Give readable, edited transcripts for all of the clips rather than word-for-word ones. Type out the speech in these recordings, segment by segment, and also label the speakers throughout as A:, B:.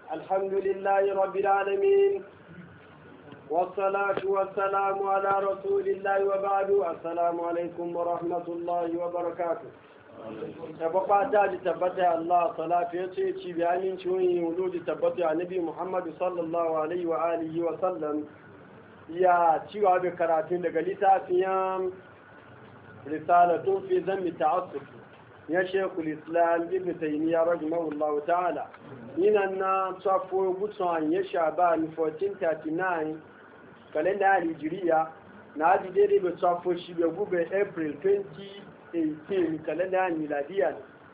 A: الحمد لله رب العالمين والصلاة والسلام على رسول الله وبعد السلام عليكم ورحمة الله وبركاته tabbatar da tabbata Allah salatu ya ce ci bayanin ciwon wuludi tabbata annabi Muhammad sallallahu alaihi wa alihi wa sallam ya ciwa da karatun daga littafin risalatun fi zammi ta'assuf ya Sheikhul Islam Ibn Taymiyyah rahimahullah ta'ala yinan na tsafo gutsan ya Shaban 1439 kalenda Hijriya na ji daidai da tsafo shi da gube April 2018 kalenda miladiya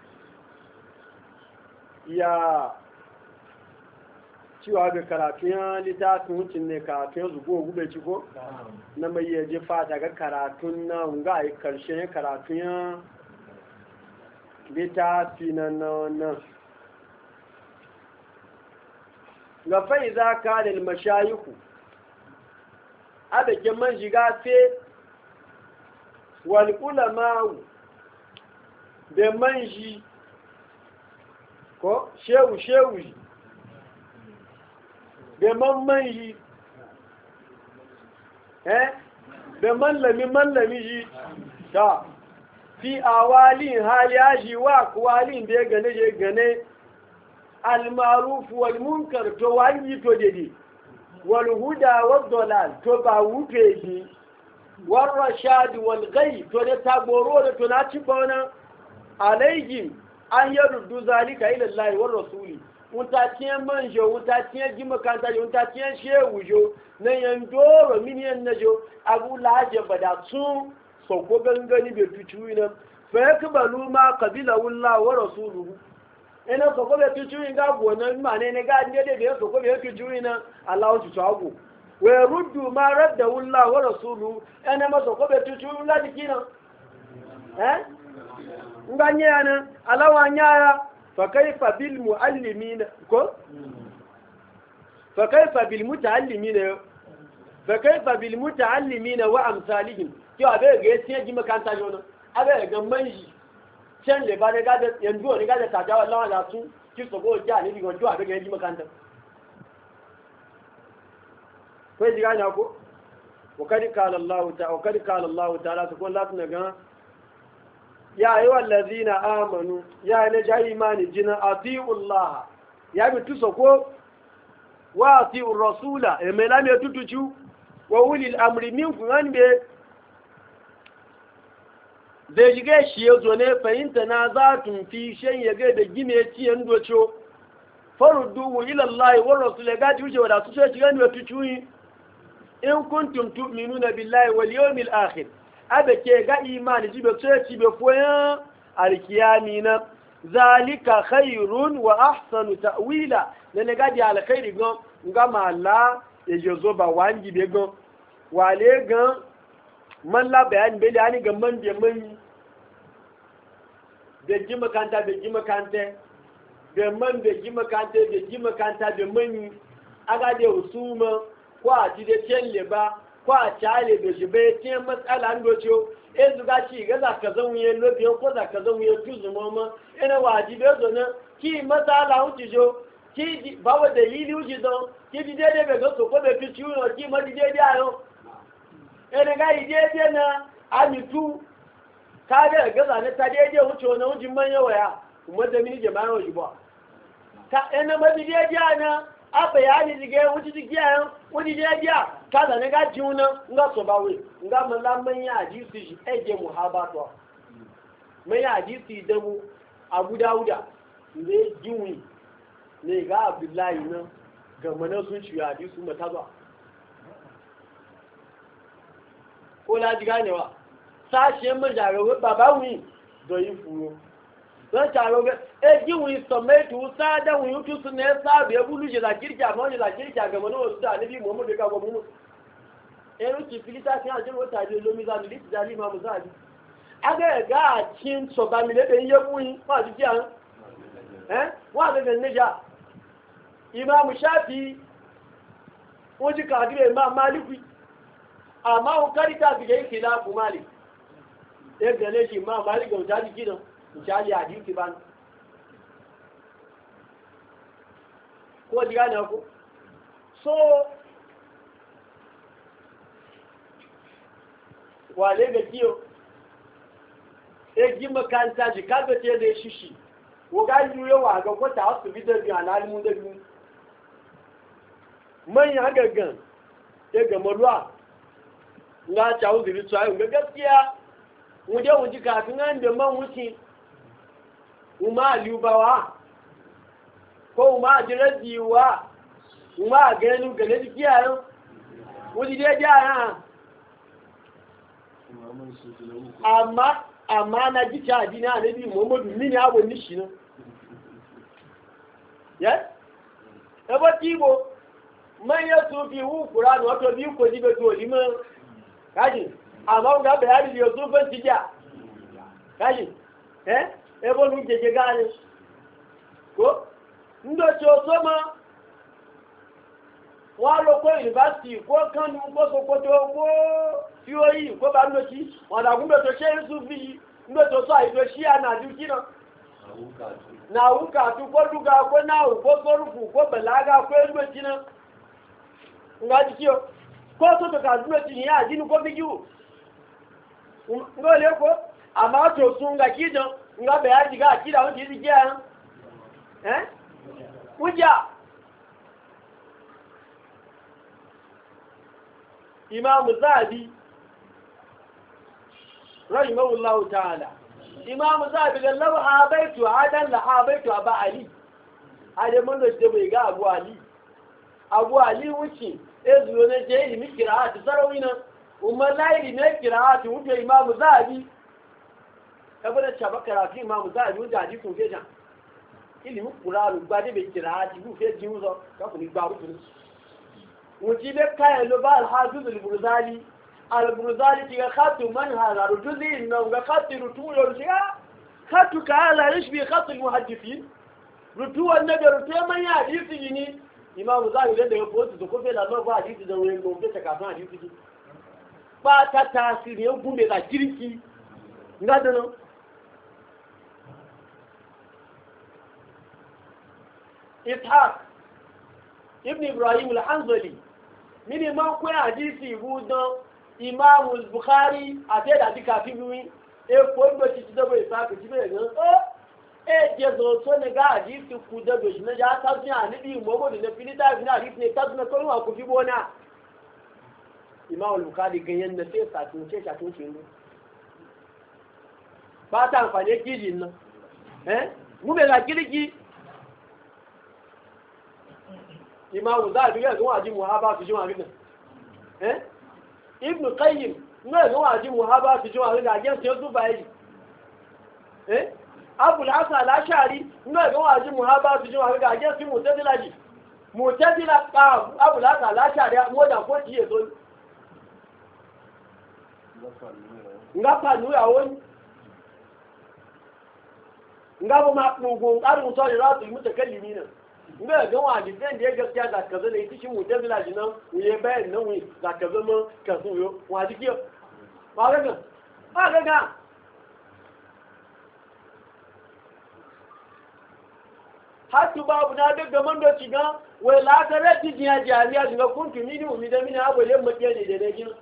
A: ya cewa da karatun littafin wucin ne karatun zugo gube ciko na mai yaje fata ga karatun na nga a karshen karatun littafi na nan ga fai za ka da mashayiku a da ke man shiga fe wal ulama da man shi ko shehu da man shi da mallami shi ta fi awalin hali yaji wa kwalin da ya gane al-maruf wal munkar to wani to dede wal huda wad dalal to ba wuce ji wal rashad wal ghay to da tagoro da to na ci bana alaihim an yaruddu zalika ila Allah wa rasuli mutatiyan manjo mutatiyan jimakanta mutatiyan shehu jo na yandoro miniyan najo abu laje bada su so ko gangani be tucuyi nan fa yakbalu ma qabila wallahu wa rasuluhu ina so ko be tucuyi ga gonan ma ne ga ndede be so ko be tucuyi nan Allah su tsago wa ruddu ma radda wallahu wa rasuluhu ina ma so ko be tucuyi la dikina nganye yana alawa nyaya fa kaifa bil muallimin ko fa kaifa bil mutaallimin fa kaifa bil mutaallimin wa amsalihim ki abe ga tiye ji makanta jona abe ga manji chen le ba ne ga da yanzu ne ga da ta jawa lawa la su ki so go ja ni bi gon jo abe ga ji makanta ko ji ga na ko wa kad qala Allah ta'ala ko Allah tuna ga ya yi wallazi na amanu ya yi na jayi imani jina a Allah ya bi tusa ko wa a ti'un rasula ya mai lamar tutucu wa wuli al'amri min kuwan be zai shiga shi ya zo ne fahimta na za tun fi shan ya gai da gine ciyen doco farudu wa ilallahi wa rasula ya gaji wuce wadda su ce shiga ne tutuci in kuntum tu'minuna billahi wal yawmil akhir abe ke ga imani jibe tsoci be foyan alkiyami na zalika khairun wa ahsanu ta'wila ne ga di alkhairi go ngama la e jozo ba wangi be go wale ga man la bayan be ani ga man be man de jima kanta be jima kante be man be jima kante be jima kanta be man aga de usuma kwa ji de celle ba kwa chale da shi bai tiyan matsala an doce in zuga ci ga za ka zan wuye lobiyan ko za ka zan wuye tuzu mama ina wajibe zo na ki matsala wuce jo ki ba wa dalili wuce don ki ji daidai bai ga so ko bai fi ciwo ki ma ji daidai ayo ina ga yi daidai na amitu ka ga ga za ne ta daidai wuce wani wuce manya waya kuma da mini jama'a wuce ba ka ina ma ji daidai na a bayani jige wuce jigiya wuce daidai kaza ne ga jiuna nga so bawe nga mala manya hadisi shi eje muhabato manya hadisi da mu Abu Dawuda ne jiwi ne ga Abdullahi nan ga mana sun ci hadisi mata ba ko la diga ne wa sashe mun jaro baba wi do yi furo don jaro ga jiwi so metu sa da wi yutu sun ne sa be bulu je la kirja mo je la kirja ga mana wasu da nabi Muhammad ga mu ẹ̀rù ti filita sí àjẹ́ wọ́n tàbí olómìnira ní ìtìjà ní ìmọ̀ àmúzáàdì agẹ́gẹ́ àti ń sọ̀bá mi lébẹ̀ iye mú yí wọ́n àti jẹ́ àrùn wọ́n àgbẹ̀gẹ̀ níjà ìmọ̀ àmúṣáàtì wọ́n ti kàdílé máa máàlìkì àmá wọn káríkà àbìgẹ̀ ìkìlá àbùmáàlì ẹgbẹ̀ lẹ́ṣì máa máàlìkì òjáde jìnà ìjáde àdíkì bá ní ko ji gane ku so wale ga kiyo ji makanta ji kaga te da shishi ko ga yuyo wa ga ko ta su bi da biya na alimu da biyu manya gaggan ya ga marwa nga ta uzuri tsayi ga gaskiya mu je mu ji kafin an da man wuce uma aliubawa ko uma jiradiwa uma ganu ga ne dikiya wani dai ja amma na ji ta dina annabi Muhammadu mini abu nishi ne yes ebo tibo man ya sufi hu Qur'an wato bi ko dibe to liman kaji amma ga bayani da su ban tija kaji ebo nu je gane ko ndo cho soma wa lo ko university ko kan ko ko to ko fiori ko ba no ti wala gumbe to she sufi ndo to so ai to shi ana du kino na uka tu ko duga ko na ko sorufu ko balaga ko ndo kino ngaji kiyo ko to ka ndo ti ya jinu ko biju ngole ko ama to sunga kido ngabe yaji ga kida won ti dikia kuja Imam Zahabi rahimahullahu ta'ala Imam Zahabi da law habaitu adan la habaitu aba ali ade mun da bai ga Abu Ali wuce ezuwa ne je ilimi qira'at sarawina umma la ilimi qira'at wuce Imam Zahabi kabada shabakara fi Imam Zahabi wuce hadisi ke jan ilimi Qur'an gbade be qira'at bu fe jiuzo ka kuni gba rutu wuce be kai lo ba al-hafiz al-Burzali tiga khatu man hada rujuzi no ga khatu rutu yo shiga khatu ka ala yashbi khat al-muhaddithin rutu annabi rutu man ya hadisi ni Imam Zahabi da ya fotu ko fe la no ba hadisi da wani no be ta ka hadisi ba ta tasiri gumbe da kirki ngadano Ishaq ibn Ibrahim al-Hanzali mini man ko hadisi budan Imam al-Bukhari ateda dikafi biwi e ko ndo ti da bai saka ti bai gan je zo so ne ga hadisi ku da do ne ja ta ji ani mo ne filita bi na hadisi ne ta na ko ku fi bona Imam al-Bukhari ganyen da sai sa tun ce ta tun ce ba ta amfani kijin nan mu be ga kirki Imam Zahabi ga zuwa ji muhaba su jima gidan Ibn Qayyim ne zuwa ji muhaba su jima gidan ajin sai su bai Abu al-Hasan al-Ash'ari ne zuwa ji muhaba su jima gidan ajin sai Mu'tazila ka Abu al-Hasan al-Ash'ari mu da ko ji yazo ngapa nu ya woni ngabo ma kungun arun so ni ratu mutakallimina nga ga wa defend ya gaskiya da kaza ne cikin mutazila jinan uye bayan nan wi da kaza mun kasu yo wa dikiyo ba ga hatu babu na daga man do ciga wai la ta rati jiya jami'a daga kuntu mini umi da mini abu le mutiya ne da dagin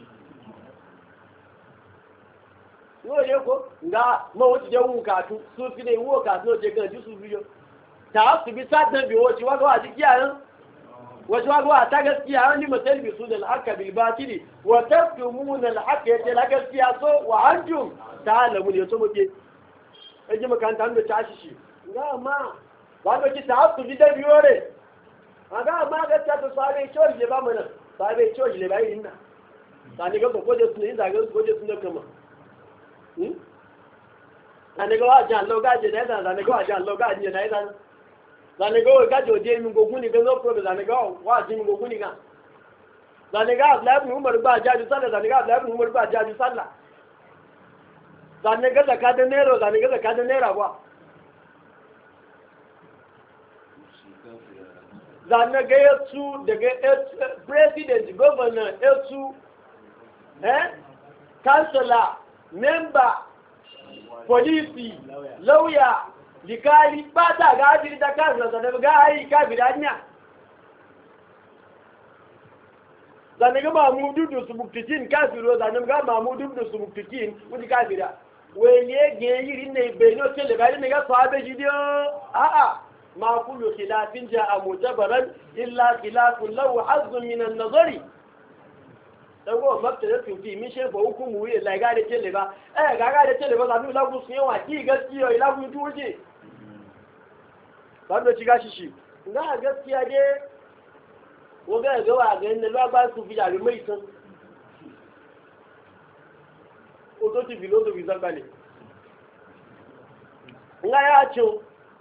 A: yo ne ko nga ma wuce da wukatu su fi ne wukatu je ga su biyo ta su bi sadan bi wace wago a jikiya wace wago a ta gaskiya an ni mutal bi sunan al-haqq bil batil wa taftumuna al-haqq ya la gaskiya so wa antum ta'lamun yaso muke aje makanta an da tashi shi ga ma wago ki ta su bi da biyo re aga ma gaskiya to sabe chori le ba mana sabe chori le ba inna sani ga ko je sunan da ga ko je sunan kama sani ga wa jan logaje da da sani ga wa jan logaje da da zaniga ga joje min goguni ga no problem zaniga wa ji min goguni ga zaniga Abdullah ibn Umar ba jaji sallah zaniga Abdullah ibn Umar ba jaji sallah zaniga zakata nero zaniga zakata nera ba zaniga yasu daga president governor yasu councilor member police lawyer likali ba ta ga ajiri da kansa da ga ai kafira nya zane ga mamudu da subuktikin kafiro zane ga mamudu da subuktikin wani kafira wele ge yiri ne be no tele bari ne ga sahabe jidio a ma kullu khilafin jaa mutabaran illa khilafun lahu hazzun min an-nazari dago makta da tufi mi she ba hukumu yi la ga da tele ba ga da tele ba zanu la ku sun yawa ki gaskiya ila ku tuje ba do ci gashi shi ga gaskiya dai woga ga wa ga ne lo ba su fi da mai san o to ti bilo do bi zambale nga ya cho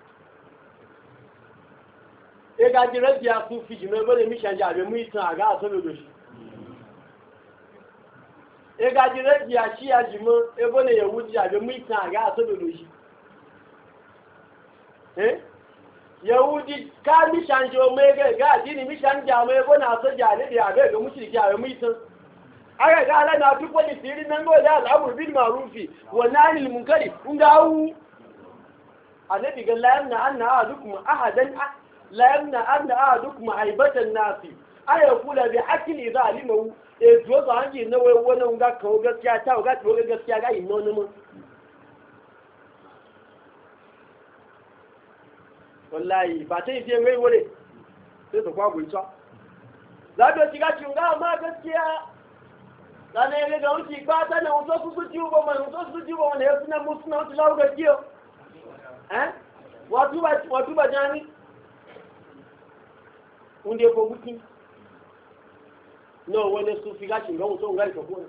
A: e ga dire dia su fi me bo le mi shanja be mu itan aga so do shi e ga dire dia shi ajimo e bo le yewudi abe mu itan aga so do shi yahudi ka mi shanje o mege ga dini mi shanja me bo na so jale dia ga mushriki abe mu itan aka ga ala na duk wani sirri nan go da al'amur bil ma'rufi wa nahi al munkari ungawu annabi ga la yamna anna ahadukum ahadan la yamna anna ahadukum aibatan nasi aya kula bi hakil idha alimu e to za hanji na wai wannan ga kawo gaskiya ta ga to gaskiya ga inno ne wallahi ba ta yi je mai wore sai to kwa gunta za do ci ga cinga ma gaskiya dane ne ga wuci ba ta na wato su ji ba mai wato su ji ba wanda ya suna musuna wato lawo gaskiya watu ba jani unde ko buki no wani su fi gashin ga mutum gari ka kone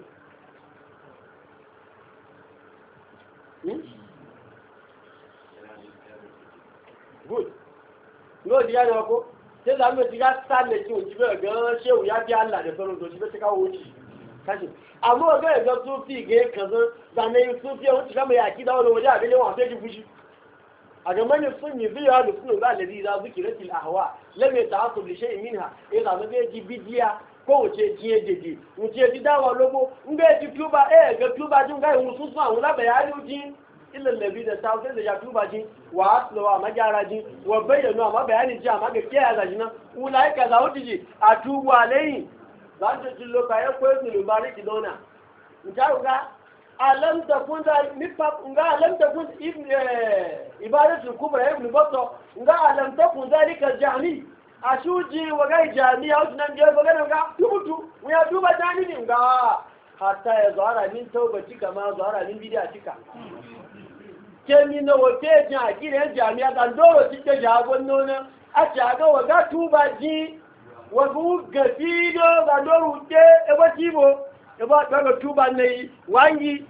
A: good no diya da ko sai da mu diga salle ki unji ba ga shehu ya bi Allah da sauran to shi ba ta kawo wuci kashi amma ga su fi ga kaza da ne su fi wuci kama ya ki da wani waje abin wa sai ki fushi a gaban sun yi biya da sunan ga alladhi za zikratil ahwa lam yata'assab li shay'in minha idza ma ji bidiya ko wace jiye dede wuce ji dawa lobo in ga ji tuba ga tuba jin ga musu su an la bayani ji illa allazi da ta sai da ya tuba ji wa aslawa majara ji wa bayyana ma bayani ji amma ga kiyaye ga jina ulai ka za wuce ji a tuba alai za ta jillo ka ya koyi su lubariki dona in ta ga alam takun da nifaq nga alam takun ibadatu kubra ibn batta nga alam takun zalika jami ashuji wa gai jami au nan je bagana nga tubutu ya duba jani ne nga hatta ya zara min tawbati kama zara min bid'atika kemi no wote jan akire jami aka ndoro tike jagon nona a jaga wa ga tuba ji wa gu gafido ga ndoro te e batibo eba daga tuba ne wangi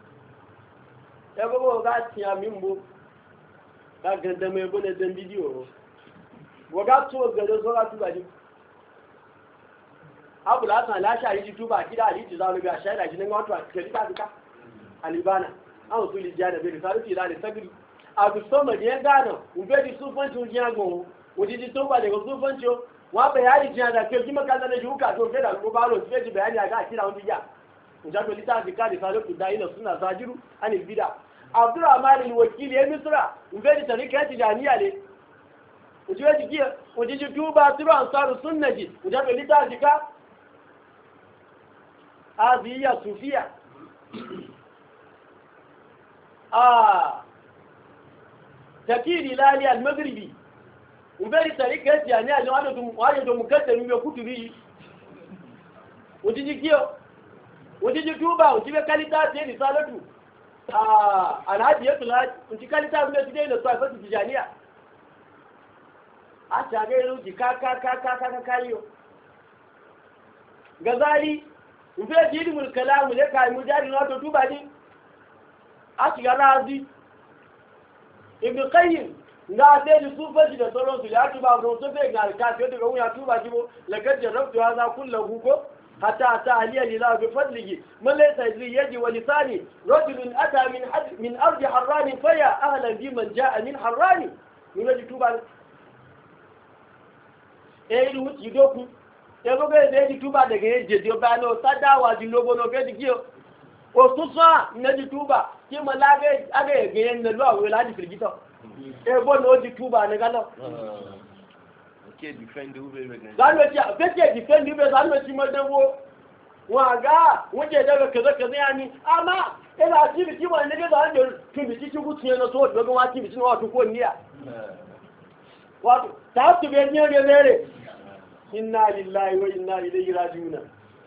A: eba go ga tiya mimbo ga ganda me bone dan bidiyo wo ga to ga do so ga tuba ji abu la san la sha yi tuba kida ali ji zalu ga shaida ji nan wato a cikin ta duka alibana an su li jana be risalu ti la sagri abu soma de gano ube di sufanci uji agbon oji di to ba de go sufanci wa bayani jiya da ke kima kaza na juka to ke da ko balo ke ji bayani aga kira wani ja unja to lita bi kadi salo ku dai na sunna zajiru anil bida abdurrahman al-wakili ya misra ube di tarika tijaniya ne uji ji kiya uji ji tuba tiru ansaru sunnaji unja to lita dika aziya sufiya takiri lali al-maghribi uberi tarika yani wale do mukaddami be kutubi ujijikio ujiji tuba ujibe kalita te ni salatu alhaji yatula ujikalita be tide no twa fatu tijania acha gelu jikaka kayo gazali uberi jidi mul kalam le kai mujari no to tuba ni achi garazi ibn qayyim nga sai da sufanci da sauransu ya tuba ga wasu zai ga alkafi yadda ga wuya tuba jibo lakar jarrabtu ya za kullahu ko hatta ta aliyya lila bi fadlihi man laysa yadri yaji wa lisani rajulun ata min ardi harrani faya ahlan bi man jaa min harrani mun ji tuba ri wuci doku e go ga ji tuba daga yaje dio ba no sadawa ji lobo no be dikiyo o susa ne ji tuba ki malaga aga ga yen da luwa wala di firgito ebo no di tuba ne galo
B: ke defend ube be gan
A: zanwaci fake defend ube zanwaci madabo waga wace daga kaza yani amma ina ji biki wani ne da hanyar tun biki ki gutsuye na so daga wati biki na wato ko niya wato ta su be ne ne inna lillahi wa inna ilaihi raji'un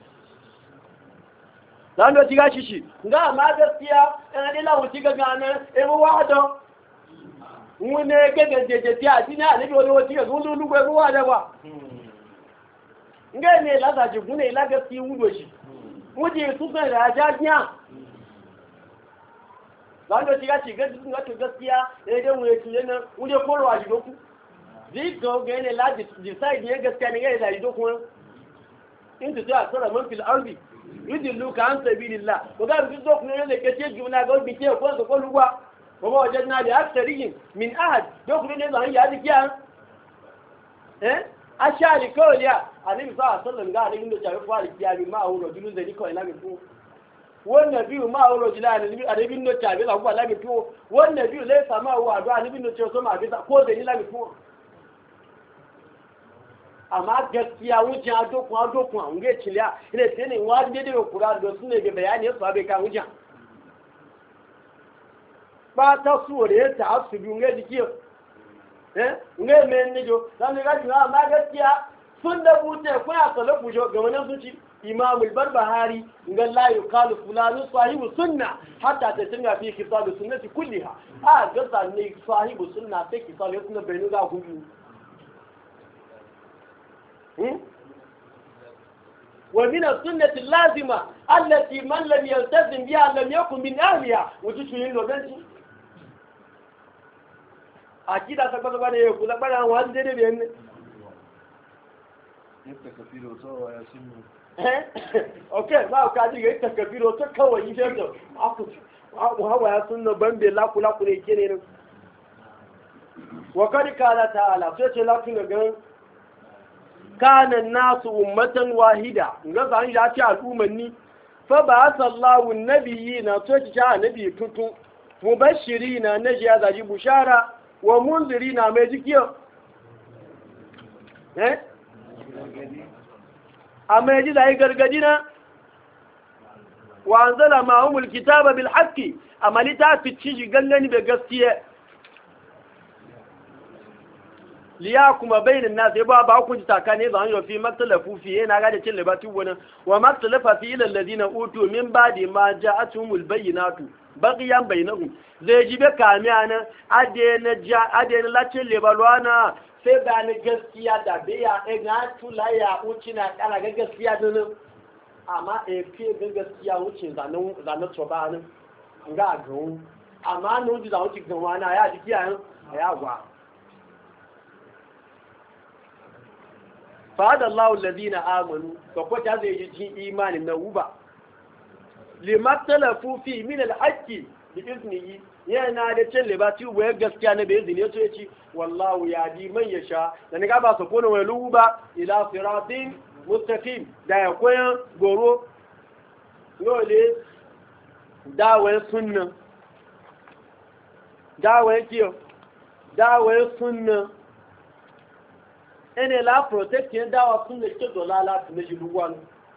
A: zanwaci gashi shi ga ma gaskiya ina dai lawo ci ga gana e mu wado mu ne ga gajeje ti a dina ne bi wani wati ga gulu gwe mu wada ba nga ne la da jibu ne la gaskiya wudo shi wuje su kan raja nya wanda tiga ci gaskiya ne da mu yake ne wuje koro a jidoku zigo ga ne la decide ne gaskiya ne ga da jidoku in ta tsara sara man fil ardi yudillu ka an sabilillah ko ga jidoku ne ne ke ce jumla ga bi ke ko lugwa ko ba wajadna li aktharihim min ahad doku ne zan ya dikiya ashari kawai ya annabi sa sallan ga annabi da tafi fara kiyami ma hawo rajulun da kawai la gitu wannan biyu ma hawo rajulun annabi da tafi la kuma la gitu wannan biyu lai sama wa do annabi da ce so ma bisa ko da ni la gitu amma gaskiya wucin adokun an ga ciliya ina tene wa da da kura da sunne ga bayani su abai kan wucin ba ta suware ta asubi ga dikiyo ne men ne jo dan ga jira ma gaskiya sun da bute kuna salafu jo ga wannan suci imam al-barbahari ngal la yuqalu fulanu sahibu sunna hatta ta tunga fi kitab sunnati kulliha ga san ne sahibu sunna sai kitab sunna bai nuga gudu wa min as-sunnati al-lazima allati man lam yaltazim biha lam yakun min ahliha wujudu yin loganci akida ta kwata ne kula bana wani dede biyan ne
B: yadda kafiro to ya sinu
A: okay ba ka ji ga kafiro to kawai yi da aku hawa ya sunna bambe la kula kule kene ne wa kad kana ta'ala sai ce la kun ga kana nasu ummatan wahida ga zan ya ci al'umman ni fa ba sallahu annabiyina to ci ta annabi tutu mubashirina naji ya zaji bushara wa munziri na mai jikiyo a mai ji zai gargadi na wa an zala ma'amul kitaba bil haqqi amali ta fici shi gangani da gaskiya liya kuma bainin nas ya ba ku ji takane zan yi fi maktalafu fi yana ga da cin libati wannan wa maktalafa fi ilal ladina utu min ba'di ma ja'atumul bayyinatu baqiyan bainahum zai jibe kamiya nan adena lacin lebalwana sai ba ni gaskiya da biya ga tula ya uci na kana ga gaskiya nan amma fi ga gaskiya wuce zanen tsoba nan ga gawo amma nan wuce zanen cikin wana ya jiki ya gwa fa'ada Allah allazina amanu to ko ta zai ji imanin na uba limaktalafu fi min al-haqqi bi iznihi yana da cin libati wa gaskiya na bai izini yace yace wallahu yadi man yasha dan ga ba su kona wai luba ila siratin mustaqim da ya koyan goro dole dawo sunna dawo kiyo dawo sunna ene la protect yin dawo sunna ke dolala tun ji luwan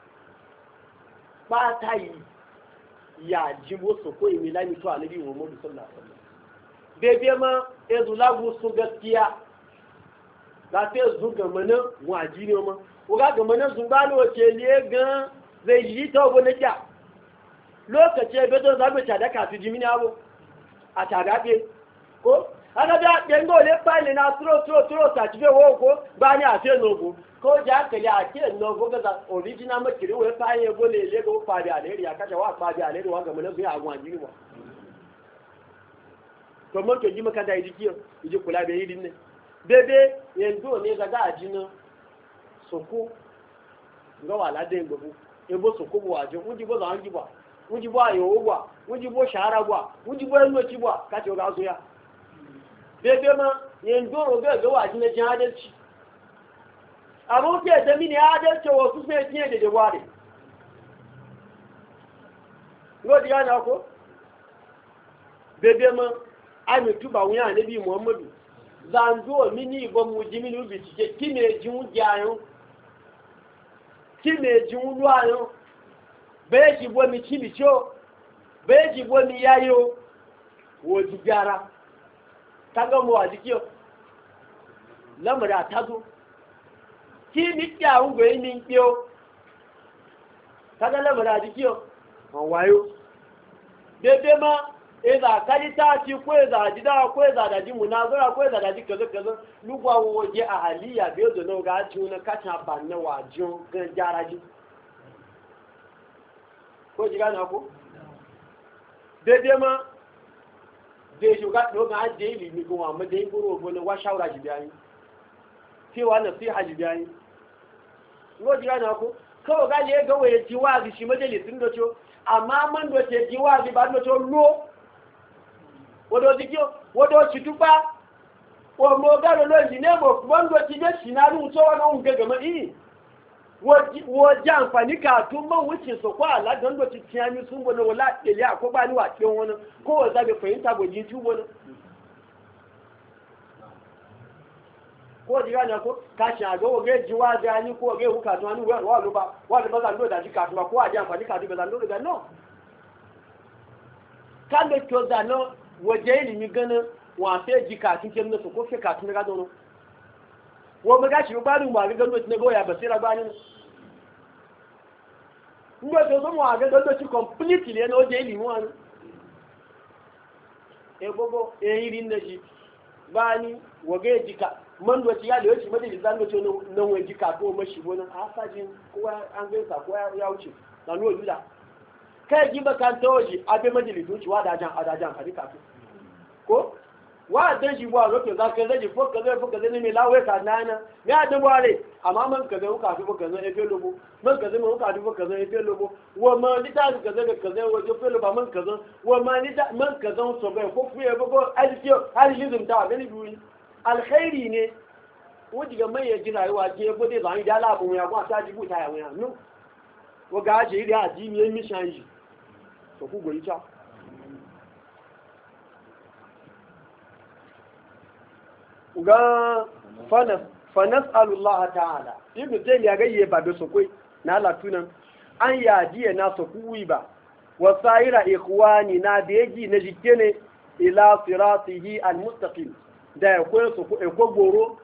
A: ba ta yi ya jibo su ko imi lami to annabi Muhammad sallallahu alaihi wasallam bebe ma ezulagu su gaskiya da te zuga mana waji ne ma ko ga mana zungalo ce le gan zai yi ta go na kya lokaci be don zabe ta da ka tu jimini abo a ta gabe ko ana da dengo le file na tro ta ti be wo ko ba ni a te no ko ja ka ya ke no go ga original makiri we file go le go fa da le ya ka wa fa da le wa ga mana zuwa agwa jini ba to mun to ji maka da yi ji kula be yi ne bebe yendo ne ga ga ajina soko nga wala de ngbu ebo soko bo ajo unji bo zangi ba unji bo ayo wa unji bo shara wa unji bo eno ti wa ka ti o ga so ya bebe ma yendo ro ga wa ajina jin adalci abo ke da mini adalci wa su sai tiye de ware ngo di ana ko bebe ma ami tuba wuya nabi Muhammadu zanzo mini ba mu ji mini bi cike kime jin jayo kime jin luayo be ji bo mi chibicho be ji bo mi yayo wo ji gara kaga mu wa dikiyo lamara tazo ki mi kya ungo ni kiyo kaga lamara dikiyo on wayo bebe ma eza kalita ci ko eza jida ko eza da ji munazara ko eza da ji kaza lugwa woje ahaliya be do no ga ci na kacha banna wajo gan jaraji ko jiga na ko bebe ma de juga do ga je ilimi ko amma dai goro bo ne wa shawara ji bayani cewa nasiha ji bayani ko jiga na ko kawai ga le ga waye ci wazi shi majalisin do cho amma man do ce ji wazi ba do cho lo wodo dikio wodo chitupa wo mo galo lo ji nebo bondo ti be sinaru so wa no ngege ma yi wo jan fani ka tun man wuce so kwa la dondo ti tiani sun bono wala tele akoba ni wa ti won ko wo zabe fahimta bo ji tu bono ko diga na ko ka sha go ge ji wa da ni ko ge huka to anu wa lo ba za ndo da ji ka to ko ajan fani ka ti be za ndo ga no kan de to da no waje ilimi ganin wafe ji kafin ke nuna ko fe kafin ga dono wo maga shi ba mu ga gano ne goya basira ba ni ngo to so mu ga gano ci completely ne waje ilimi wani e gogo e irin da ji ba ni wage ji ka man do ci ya da yoci madali zan do to nan waje ka to mashi bonan asajin ko an ga sa ko ya wuce na no yuda kai ji bakan tawoji abe majalisu ci wadajan hadika ko wa dan shi ba roke za ka zaji foka zai ne mai lawe ka nana ya da bare amma man ka zai ka fi foka zai efe lobo man ka zai man ka fi foka zai efe lobo wa ma ni ta ka zai ka zai waje fe lobo man ka zai wa ma ni ta man ka zai so bai ko fuye ba ko alkiyo alizum ta gani duri alkhairi ne wuji ga mai ya ji rayuwa je bo dai zan da labu ya kwa ta jibuta ya wuya no wa ga je ida ji mi mi shanji to ku goyi ta ga fanas'alullah ta'ala ibnu taymiya ga yiye babe so koi na latunan an yajiye na so kuwi ba wasaira ikhwani na beji na jikene ila siratihi almustaqim da yakon so ko goro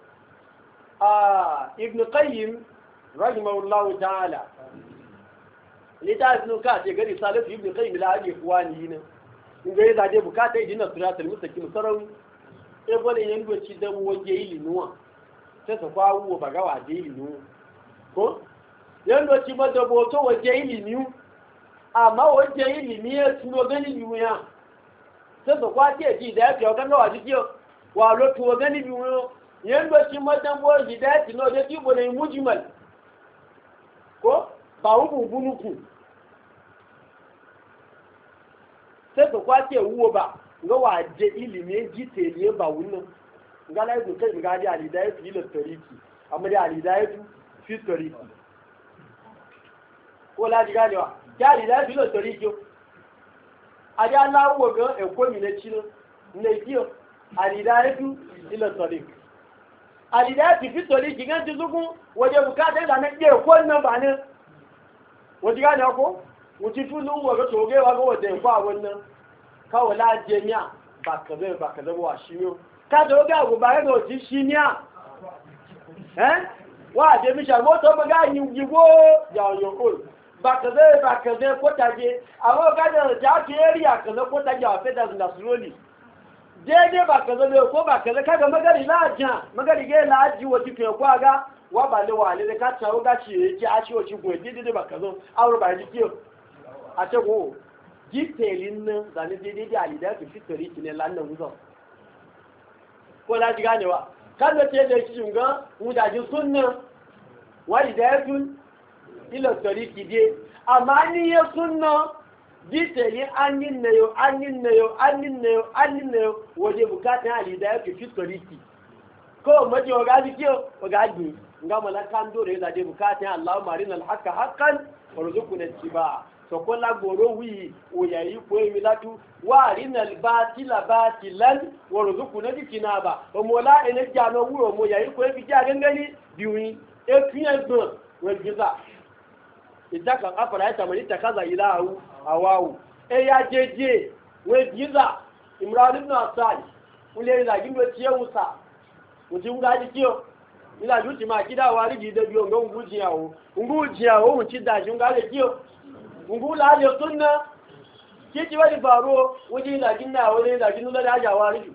A: ibnu qayyim rahimahullah ta'ala lita ibnu ka ce gari salatu ibnu qayyim la ikhwani ne inga ya zaje bukata idina siratal mustaqim sarawi ebo ne yin doci dan waje ilinuwa sai ta kwawo ba ga waje ilinu ko yan doci ma da boto waje ilinu amma waje ilimi ya tuno gani biyu ya sai ta kwace ji da ya fiye kan waje kiyo wa lo tuwo gani biyu yan doci ma dan waje da ya tuno da tibo ne mujmal ko ba hu bunuku sai ta kwace wuwo ba ga waje ilimi jiteliye ba wannan ga la yi kai ga da alidayatu ila tariki amma da alidayatu fi tariki ko la diga ne wa ya alidayatu ila tariki aja Allah wo ga e ko mi ne chino ne kiyo alidayatu ila tariki alidayatu fi tariki ga tuzugun waje bukata da na je ko nan ba ne waje ga ne ko wuci tulu wo ga toge wa ga waje fa wannan kawo la jemiya ba ka zai wa shi yau ka zo ga go ba ga ji shi niya wa je mi sha moto ba ga yin gigo ya yo ko ba ka zai ko taje amma ga da ja ke area ka zai ko taje a fe da slowly je ba ka zai ko ba ka zai kaga magari la ja magari ge la ji wo ji ke ko aga wa ba le wa le ka tawo ga ci ji a ci o ci ko di ba ka zo awro ba ji kiyo a ce go jitelin nan zane daidai da alidar su fitari ki ne lannan wuzon ko na ji ganewa kan da ce da shi shunga mudajin sunna wani da ya sun ilastari ki je amma ni ya sunna jitelin an yin na yau waje bukatan alidar su fitari ki ko maji wa gaji kiyo wa gaji nga malakan dore ya zaje bukatan allahu marin alhaka hakan warzuku na ciba sokola goro wi oyayi ko emi latu wa arinal batila batilan warzuquna bikinaba o mola ene jano wuro mo yayi ko bi ja gangani biwi e kiyagbon wejiza itaka afara ita mani takaza ilahu awawu e ya jeje wejiza imran ibn asali ule ila gindo tiyeusa muti ungaji kiyo ila juti makida wariji de biyo ngujiawo muti daji ungale kiyo ngula le sunna kiji wadi faro wuji ila ginna wale ila ginu da haja wariji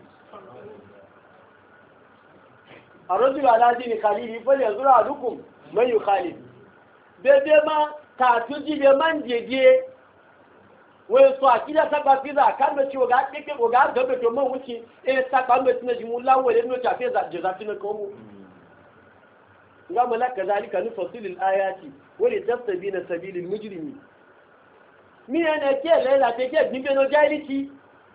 A: arrajulu ala dini khalili falyazura adukum man yukhalif bebe ma ta tuji be man jeje we so akida saba fiza kambe ci oga keke oga gabe to man wuci saba mbe tuna jimu lawo le no ta feza je za tuna ko mu ngama la kazalika nufasilul ayati wa li tastabina sabilil mujrimin mi ene ke le la te ke gbe no jailiti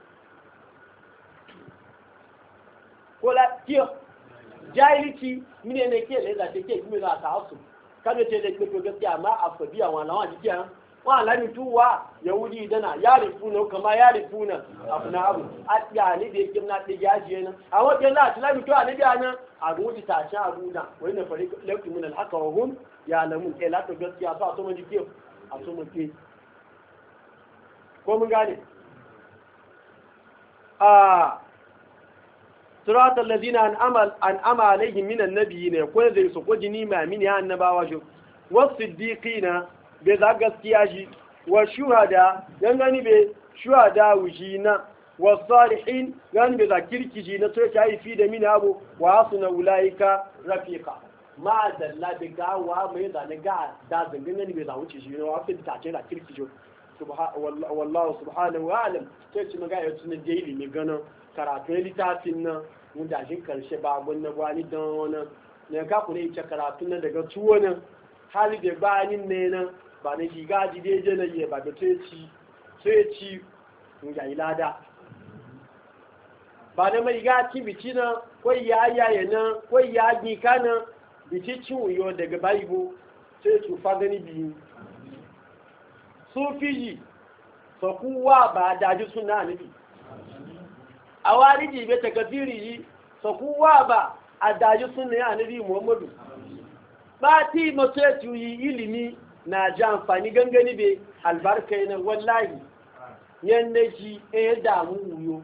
A: kola tio jailiti mi ene ke le la te ke gbe la ta asu kabe te le gbe gaskiya ma afabi àwọn lawan jiya wa lami tuwa yahudi dana yarifuna kama yarifuna afuna abu atiya ni de kimna de jaje na a wajen la lami tuwa ne da a ruji ta sha abuda wai ne fari lafi min alhaqa wa hum ya'lamun la to gaskiya ba to mun ji a so mun ke ko mun gane siratal ladina an'ama alaihim minan nabiyina ko zai su ko jini ma min ya annabawa shi wasiddiqina bai za gaskiya shi wa shuhada yan gani bai shuhada wushi na wa salihin gani bai za kirki shi na so ya yi fi da mini abu wa asuna ulaika rafiqa ma dalla da gawa mai da na ga da zangin gani bai za wuce shi ne wa fi ta ce da kirki shi wallahu subhanahu wa alam sai ci maga ya tunan da ilimi ganin karatu ya littafin nan mun da shi karshe ba gun na gwani don wani ne ka ku ne ita karatu nan daga tuwo nan hali da bayanin ne nan ba na shiga jideje na yi ba da tsoci ga ilada ba na mai gaci bici na kwai ya yaye na kwai ya gika na bici ciwo daga baibu sai tufa gani biyu sun fiji sakuwa ba daji suna nufi a wari jibe ta kafiri yi sakuwa ba a daji suna ya nufi muhammadu ba ti masu ya yi ilimi na ji amfani gangani bai albarka yana wallahi yadda shi ya damu wuyo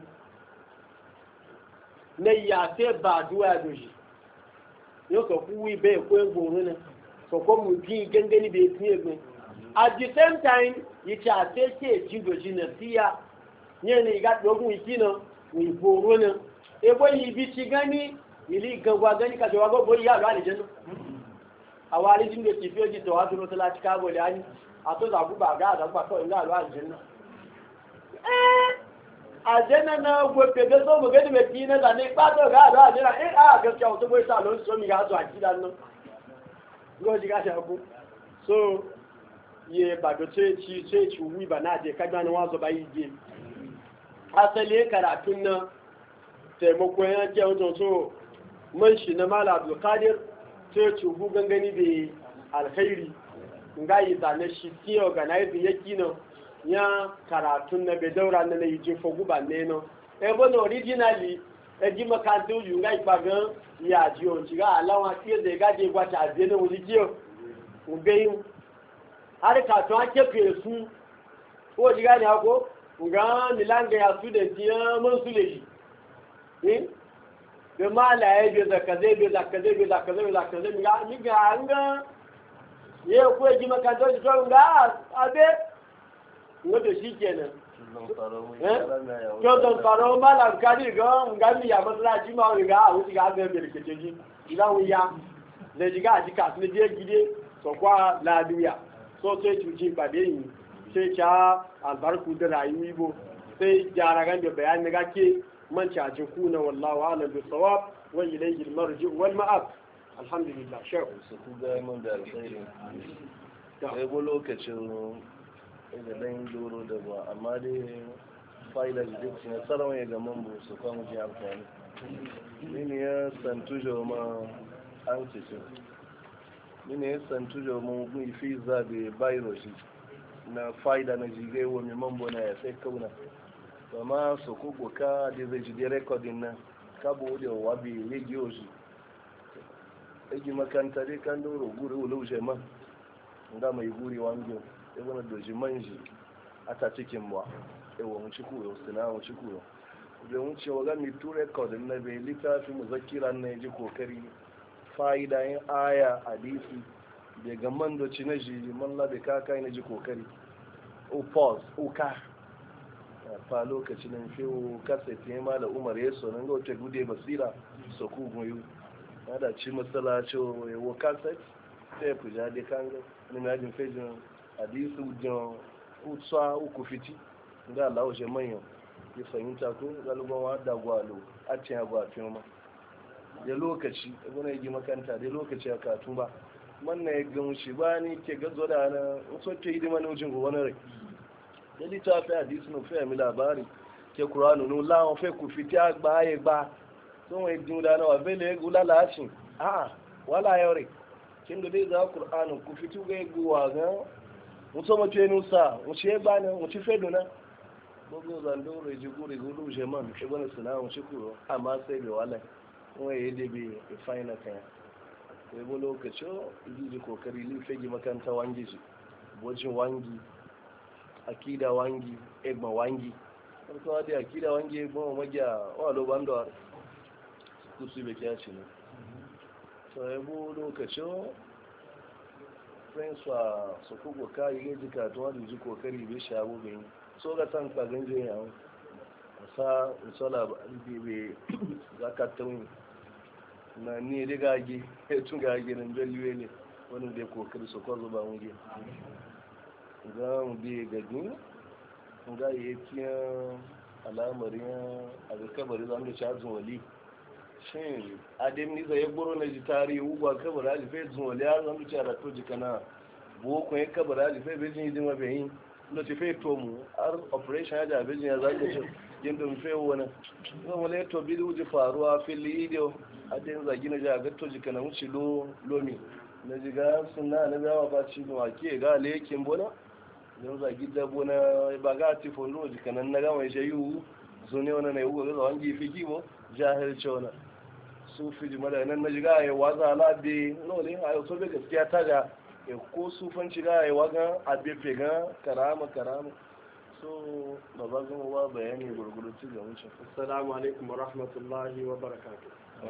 A: na yafe ba duwa da shi yau ka kuwi bai kwen goro nan ka kwan mutum gangani bai fiye mai at the same time yi ci a sai ke ji doji na siya yana iga dogon wiki nan wai goro nan ebo yi bi ci gani ili gagwa gani ka jawa gbogbo yi yaro alijan a wari jin da ke fiye ji tawa duro ta lati kabo da yani a to zagu ba ga zagu ba kawai ina alwa alijan aljanna na gwafe ga so mu gani mai ki na zane ba to ga alwa alijan a gaskiya wasu bai sa lon so mi ga zuwa gidan nan goji ga shaku so ye ba da ci wi ba na je kaga na wazo ba yi je asali karatun nan taimakon ya ce wajen so man shi na mala abdulkadir sai ci hu gangani da alkhairi nga yi zane shi ti organize yaki nan ya karatun na bai daura na yi je fogu ba ne no ebo na originally eji makanta uju nga ipagan ya ji o ti ga alawan ti e ga je gwa ta je na wuri ji o ubeyin har ka to ake fesu ko ji ga ni ako nga milanga ya student ya mun suleji da malaye bai zakaze mi ga anga ye ko ji makanta ji to nga abe ngodo shikenan to don faro malam kadi ga ngami ya masallaci ma ga a wuci ga ga berkete ji ila wuya da ji ga ji ka ne je gide so kwa laduya so sai tuji bade yi sai cha albarku da rayuwi bo sai jaragan da bayani ga ke man caji kuna wallahu alam bi sawab wa ilayhi al-marji wal ma'ab alhamdulillah shehu
B: su ku ga mun da alkhairi sai go lokacin da dan doro da ba amma dai fa'ida da duk ne tsarawa ga mambo su kuma ji amfani ne ya santujo ma an ce ne ya santujo mu fi zabe bayro shi na faida na jigai wa mai mambo na ya sai kauna amma su kuku ka da zai ji rekodin na kabo da wabi ya giyo shi ya makanta dai kan doro guri wula wuce man nga mai guri wangiyo ya wani doji manji a ta cikin ba ya wa mu cikuro suna mu cikuro da mun ce waga mi tu rekodin na bai littafi muzakira na ya ji kokari fa'ida yin aya hadisi daga man doci na ji man labe kaka na ji kokari o pause o ka fa lokacin nan fiyo kasete ya mala umar ya so nan ga wata gude basira so ku goyu na da ci masalaci ya wo kaset sai ku ja de kan ga ni na jin fejin hadisi jan utsa uku fiti ga Allah je manyan ya fahimta ko galuban wa da gwalo a cikin agwa ma da lokaci wani yi makanta da lokaci a katun ba manna ya gamshi ba ni ke gazo da na soke hidima na ujin gobe na rai da littafi hadisi na fiye mi labari ke kuranu no lawon fai ku fiti agba ya gba sun wani din da na wabe da ya gula lashin a wala yau rai kin da dai za kuranu ku fiti ga guwa ga mutu mace nusa mutu ya gba ne mutu fedo na gbogbo zandoro ya ji guri gudu jeman ke wani suna mutu kuro amma sai bai wala wani ya dabe ya faina kaya sai bu lokacin ji kokari lifegi makanta wangi ji bocin wangi akida wangi egba wangi farko wadda akida wangi egba wa magiya walo bando kusu bai kya ce ne sai bu lokacin friendswa su kuku kayi gaji katuwa da ji kokari bai shabu bai so ga san kagin jin yawon sa insola bai zakatun na ni rigage tun gage nan beliwe ne wani da kokari su kwazo ba wuge za mu bi gagin ga yi tiyan al'amarin alkabari za mu ci azun wali shin adem ni zai gboro na ji tarihi ugwa kabari alifai zun wali har zan ci a rato jikana boko ya kabari alifai bejin yi dima bayin notifai tomu har operation ya jabe jin ya zage shi yin domin fai wani zan wale to bi wuji faruwa fili idiyo adin zagi na jaga to jika na wuce lomi na jiga suna na zawa ba ci wa ke ga lekin bona don zagi da bona ba ga ti fondo jika nan na gama shi yu zune wannan ne ugo ga wangi fiki bo jahil chona su fi jimala nan na jiga ya waza labe no ne ayo so be gaskiya ta ga ko su fanci ga ya waga abe fega karama so baba zan wa bayani gurguru ci ga wuce
A: assalamu alaikum wa rahmatullahi wa barakatuh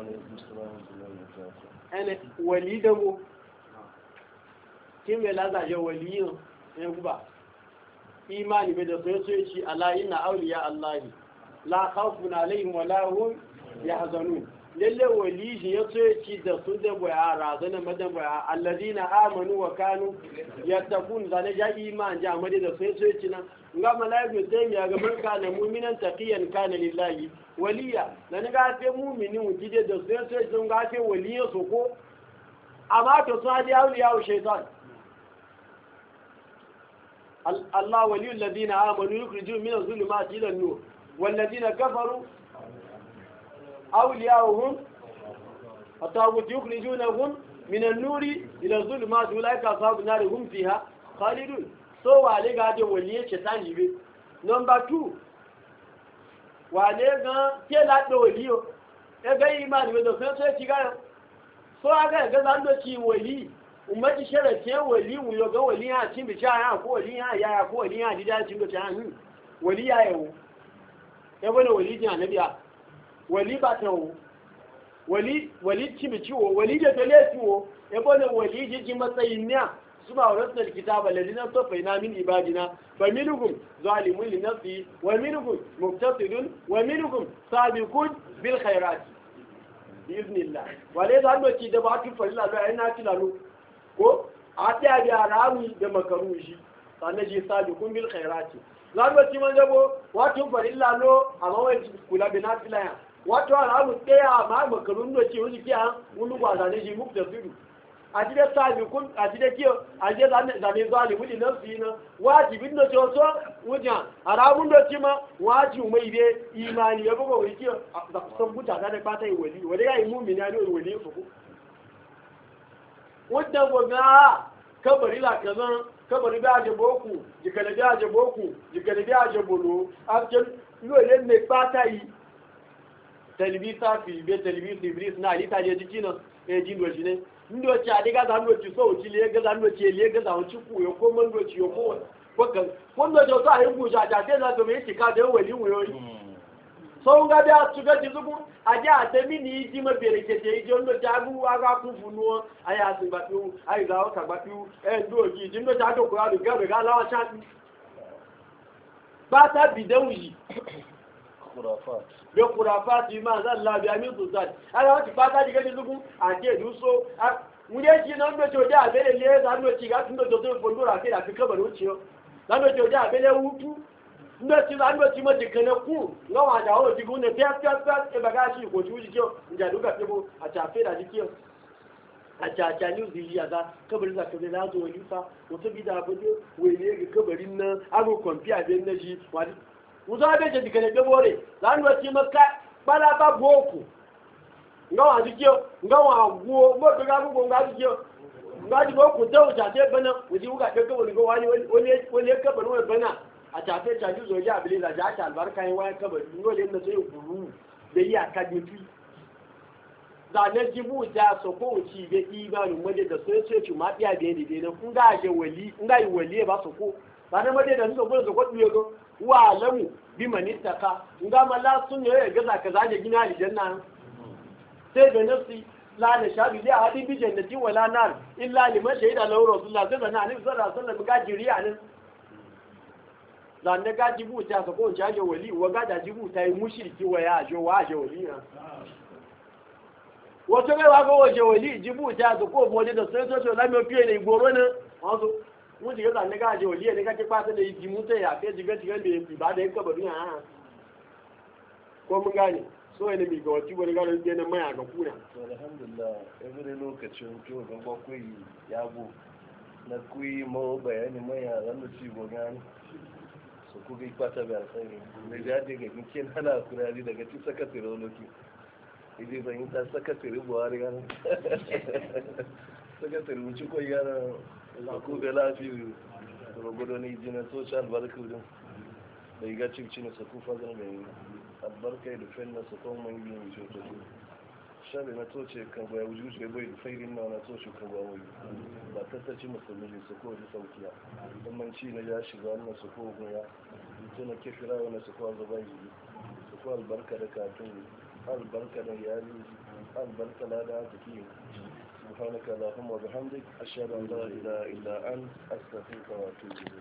A: ẹni wẹ̀lì dẹ́gbò kí mẹ́ lágbàjẹ́ wẹ̀lì yìí ní gúbà imani bai da soye ci alayin na auliya allahi la khawfun alaihim wa la hum yahzanun lalle wali shi ya soye ci da su da baya razana madan baya alladina amanu wa kanu yattaqun zane ja iman ja amade da soye ci nan nga malaiku sai ya ga barka na mu'minan taqiyan kana lillahi waliya dan ga sai mu'mini wujide da soye sun ga sai waliya so ko amma to sai auliya wa shaytan الله ولي الذين آمنوا يخرجون من الظلمات إلى النور والذين كفروا أولياؤهم الطاغوت يخرجونهم من النور إلى الظلمات أولئك أصحاب النار هم فيها خالدون so wale ga de waliye shetani be number 2 wale ga ke la do waliyo e ga imani be do so ci ga so aga ga zan do ci wali umarci sharace wali wuyo ga wali ya cin bisha ya ko wali ya yaya ko wali ya dida cin bisha ya wali ya yawo ya bane wali jin annabiya wali ba ta wo wali cin bici wo wali da tale wo ya bane wali ji matsayin ne su ba rasul kitaba ladina safaina min ibadina fa minhum zalimun li nafsi wa minhum muqtasidun wa minhum sabiqun bil khairat bi idnillah wale da hanno ci da ba tu farilla da ina tilalo ko a ta da rami da makaru shi sannan ji sabi kun bil khairati zan ci man jabo wato farilla no amma wai kula bi nafila ya wato ramu daya ma makarun do ci wuji kiyan wulu ba zane ji muk da fidu a ji da sabi kun a ji da kiyo a ji da zane zalimu li nafsi na wajibin do ci so wuja haramun do ci ma waji mai be imani ya bugo wai kiyo san buta da ba ta yi wali ya yi mu'mini ya yi wali ko wadda gwaga kabari la kazan kabari bí ajẹ́ bókù jìkẹ̀lẹ̀ bí ajẹ́ bókù jìkẹ̀lẹ̀ bí ajẹ́ bòlò ajẹ́ yóò lé ní pátá yìí tẹlifíṣà fi ìgbé tẹlifíṣà ìbírísì náà yíta jẹ́ jíjí náà èjì lòjì ní ndoci adigaza ndoci so uci le gaza ndoci le gaza uci ku yo ko man ndoci yo ko ko ndoci so ayi buja ja te na to me tika de weli wuyo so nga bi atuga jizugu aja atemi ni ji ma bere kete ijo ndoci agu aga ku funu aya asimba tu ayi za o kagba tu ndoci ji ndoci ajo ko adu gabe ga lawa cha ba ta bidawi
B: kurafat
A: bí kurafat yìí máa zan lábẹ́ àmì ìtòsàn ara wọ́n ti pátá jí gẹ́gẹ́ lógún àti èdúsó múlé jí náà ń lóṣù ọjọ́ àbẹ́lẹ̀ lé lánàá tí ìgá tún lóṣù tó ń fòndó rà kéde àfi kọ́bọ̀ ló ti ọ́ lánàá tí ọjọ́ àbẹ́lẹ̀ wútú lánàá tí mo ti kẹ́nẹ́ kú lọ́wọ́ àdáwọ̀ òjì gún ní pẹ́ẹ́pẹ́ẹ́pẹ́ ẹgbẹ̀gá sí ìkòtí wújí kí ọ ìjàdúgà pé mo àti àfẹ́dà jí kí ọ àjàjà ní òsì yìí àdá kọ́bọ̀rí sàkẹ́bẹ̀ láàzọ̀ òyìn fa wọ́n tó bí dáa bójú wèlé kọ́bọ̀rí ná àrùn kọ̀m̀pí àbẹ́ ná yìí wà muso abe je dikene de bore lan do ti maka bala ba boku ngawa dikio ngawa guo mo to ga guo nga dikio nga di boku to ja te bana uji uga te ko ngo wani wole ka bana bana a ta te ta juzo ja bili la ja ta albarka yin waya ka bari ngo le na sai guru da ya ka difi da ne jibu ja so ko uci be ibanu mo de da sai sai ma biya be de na kun ga je wali nga yi wali ba so ko ba na mo de da so ko duyo go wa alamu bi manitaka nga mala sun ne ga zaka zaje gina aljanna sai da nafsi la na shabi li hadi bi jannati wala nar illa liman shahida lahu rasulullah sai da annabi sallallahu alaihi wasallam ga jiriya nan dan ne ga jibu ta ko jaje wali wa ga da jibu ta yi mushriki wa ya jo wa je wali na wato ga wa ga waje wali jibu ta ko mo da sai to la mi opi ne igboro na wazo wọ́n ti gẹ́gẹ́ ní káàkiri òlí ẹni káàkiri pàtẹ́ lè jí mú tẹ́ àfẹ́ jìgẹ́ lè ìbádẹ́ ìkọ̀bọ̀ ní àárán ko mun gane so ne mi ga wati wani gano ne mai a ga kuna
B: to alhamdulillah every lokacin to ga bakwai yabo na kuyi mawa bayani mai a ranar ci gogani su kuka yi kwata bai alkhairi da ya daga kinkin hana kurari daga ci sakatare loki idi zan yi ta sakatare buhari gano sakatare wuce kwai gano ku ga lafiyu rogodo ne jinan social barcode da iga cikin su kufa zan mai albarka da fenna su kuma mai yin wuce to shabe na toce kan ba wuce bai da fairin na toce kan ba wai ba tattaci musulmi su ko da saukiya dan ci na ya shiga wannan su ko goya to na ke fira wannan su ko zuban yi su ko albarka da katun albarka da yari albarka da take سبحانك اللهم وبحمدك أشهد أن لا إله إلا أنت أستغفرك وأتوب إليك